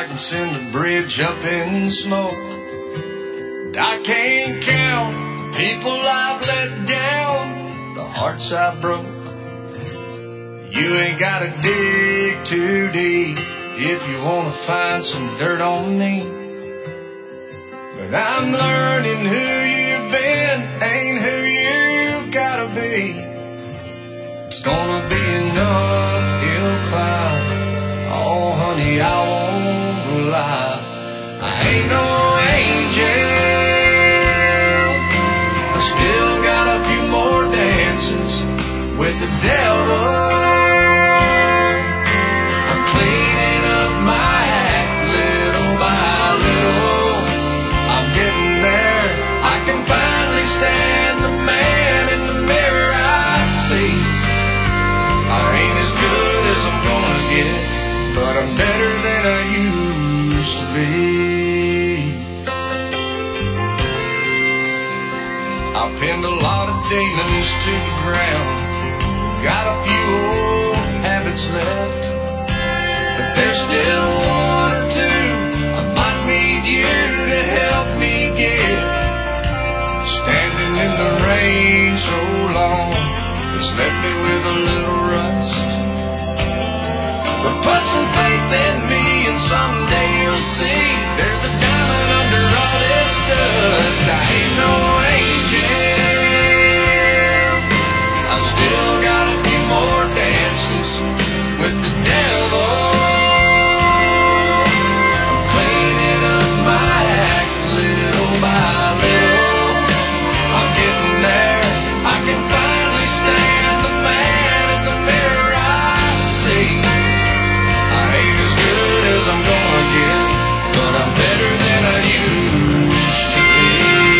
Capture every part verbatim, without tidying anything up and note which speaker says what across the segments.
Speaker 1: and send the bridge up in smoke. I can't count the people I've let down, the hearts I broke. You ain't gotta dig too deep if you wanna find some dirt on me. But I'm learning who you've been ain't who you gotta be. It's gonna be an uphill climb. Oh, honey, I won't lie. I ain't no angel. I still got a few more dances with the devil. I'm cleaning up my act little by little. I'm getting there. I can finally stand the man in the mirror I see. I ain't as good as I'm gonna get, but I'm better than I used to be. I pinned a lot of demons to the ground. Got a few old habits left, but there's still one or two I might need you to help me get. Standing in the rain so long, it's left me with a little rust. But put some faith in me and someday you'll see there's a diamond under all this dust. I ain't no angel. I still got a few more dances with the devil. I'm cleaning up my act little by little. I'm getting there. I can finally stand the man in the mirror I see. I ain't as good as I'm gonna get, but I'm better than I used to be.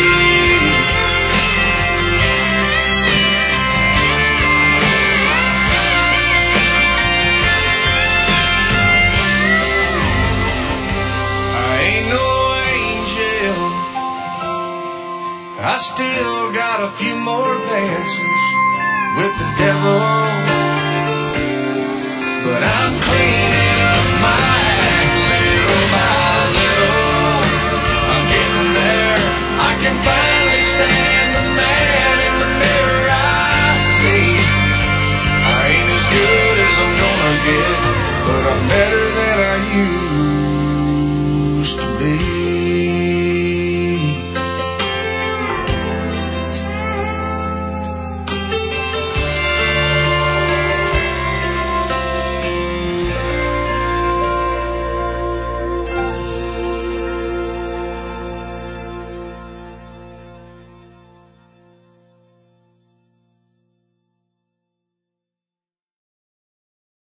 Speaker 1: I ain't no angel. I still got a few more dances with the devil, but I'm clean.